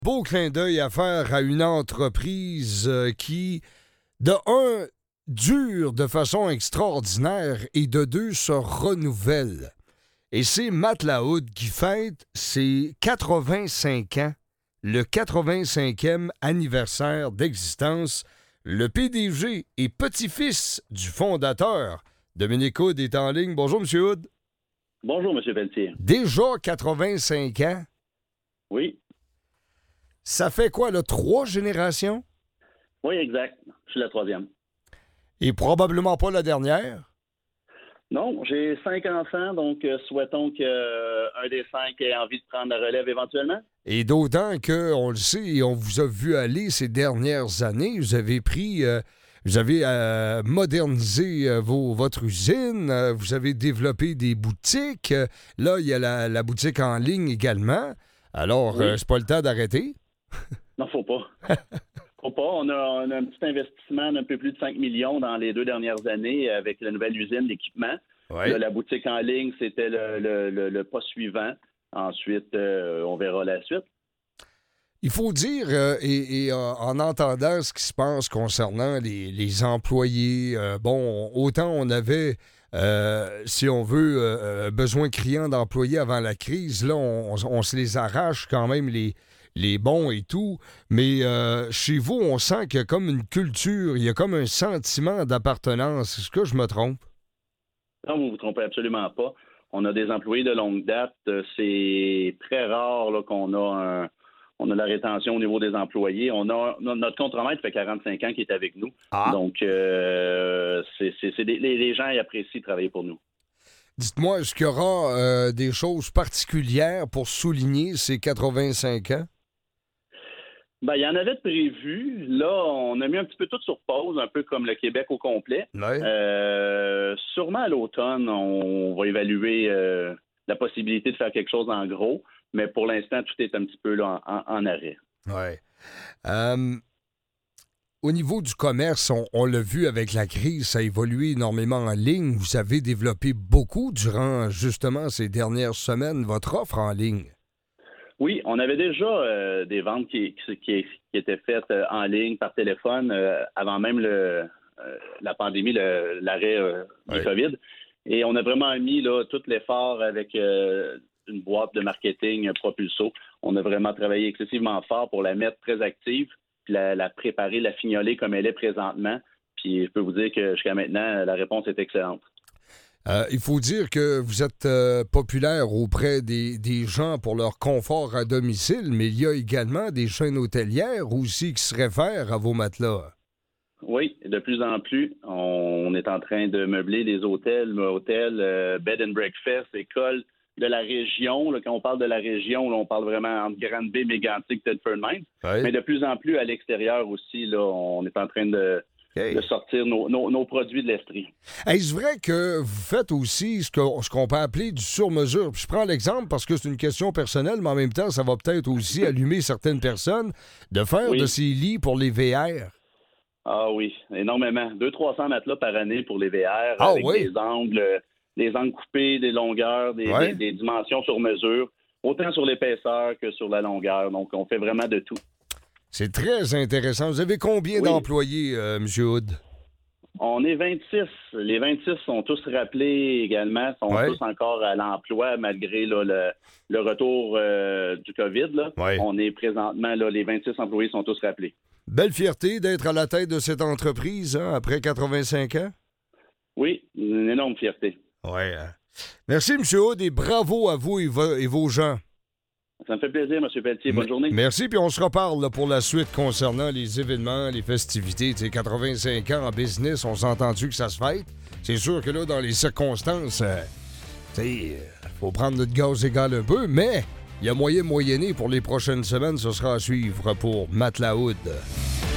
Beau clin d'œil à faire à une entreprise qui, de un, dure de façon extraordinaire et de deux, se renouvelle. Et c'est Matt Lahoud qui fête ses 85 ans, le 85e anniversaire d'existence. Le PDG et petit-fils du fondateur, Dominique Hood, est en ligne. Bonjour, M. Hood. Bonjour, M. Pelletier. Déjà 85 ans? Oui. Ça fait quoi, là, 3 générations? Oui, exact. Je suis la 3e. Et probablement pas la dernière? Non, j'ai 5 enfants, donc souhaitons qu'un des 5 ait envie de prendre la relève éventuellement. Et d'autant qu'on le sait, on vous a vu aller ces dernières années. Vous avez pris, vous avez modernisé votre usine, vous avez développé des boutiques. Là, il y a la boutique en ligne également. Alors, Oui. c'est pas le temps d'arrêter? Non, faut pas. Faut pas. On a un petit investissement d'un peu plus de 5 millions dans les 2 dernières années avec la nouvelle usine, l'équipement. Oui. Là, la boutique en ligne, c'était le pas suivant. Ensuite, on verra la suite. Il faut dire, en entendant ce qui se passe concernant les employés, autant on avait, si on veut, besoin criant d'employés avant la crise, là, on se les arrache quand même, les bons et tout, mais chez vous, on sent qu'il y a comme une culture, il y a comme un sentiment d'appartenance. Est-ce que je me trompe? Non, vous ne vous trompez absolument pas. On a des employés de longue date. C'est très rare là, qu'on a on a la rétention au niveau des employés. Notre contremaître fait 45 ans qu'il est avec nous. Ah. Donc, les gens ils apprécient travailler pour nous. Dites-moi, est-ce qu'il y aura des choses particulières pour souligner ces 85 ans? Ben, il y en avait de prévu. Là, on a mis un petit peu tout sur pause, un peu comme le Québec au complet. Oui. Sûrement à l'automne, on va évaluer la possibilité de faire quelque chose en gros, mais pour l'instant, tout est un petit peu là, en arrêt. Oui. Au niveau du commerce, on l'a vu avec la crise, ça a évolué énormément en ligne. Vous avez développé beaucoup durant justement ces dernières semaines votre offre en ligne. Oui, on avait déjà des ventes qui étaient faites en ligne, par téléphone, avant même la pandémie, l'arrêt du COVID. Et on a vraiment mis là, tout l'effort avec une boîte de marketing Propulso. On a vraiment travaillé excessivement fort pour la mettre très active, puis la préparer, la fignoler comme elle est présentement. Puis je peux vous dire que jusqu'à maintenant, la réponse est excellente. Il faut dire que vous êtes populaire auprès des gens pour leur confort à domicile, mais il y a également des chaînes hôtelières aussi qui se réfèrent à vos matelas. Oui, de plus en plus. On est en train de meubler des hôtels, bed and breakfast, écoles de la région. Là, quand on parle de la région, là, on parle vraiment entre Granby, Mégantic, Thetford Mines. Oui. Mais de plus en plus à l'extérieur aussi, là, on est en train de sortir nos produits de l'Estrie. Est-ce vrai que vous faites aussi ce qu'on peut appeler du sur-mesure? Puis je prends l'exemple parce que c'est une question personnelle, mais en même temps, ça va peut-être aussi allumer certaines personnes de faire de ces lits pour les VR. Ah oui, énormément. 200-300 matelas par année pour les VR, avec des angles coupés, des longueurs, des dimensions sur mesure, autant sur l'épaisseur que sur la longueur. Donc, on fait vraiment de tout. C'est très intéressant. Vous avez combien d'employés, M. Hood? On est 26. Les 26 sont tous rappelés également, sont tous encore à l'emploi malgré là, le retour du COVID. Là. On est présentement, là, les 26 employés sont tous rappelés. Belle fierté d'être à la tête de cette entreprise après 85 ans? Oui, une énorme fierté. Oui. Merci, M. Hood, et bravo à vous et vos gens. Ça me fait plaisir, M. Pelletier. Bonne journée. Merci, puis on se reparle là, pour la suite concernant les événements, les festivités. 85 ans en business, on s'est entendu que ça se fête. C'est sûr que là, dans les circonstances, faut prendre notre gaz égal un peu, mais il y a moyen de moyenner pour les prochaines semaines. Ce sera à suivre pour Matt Lahoud.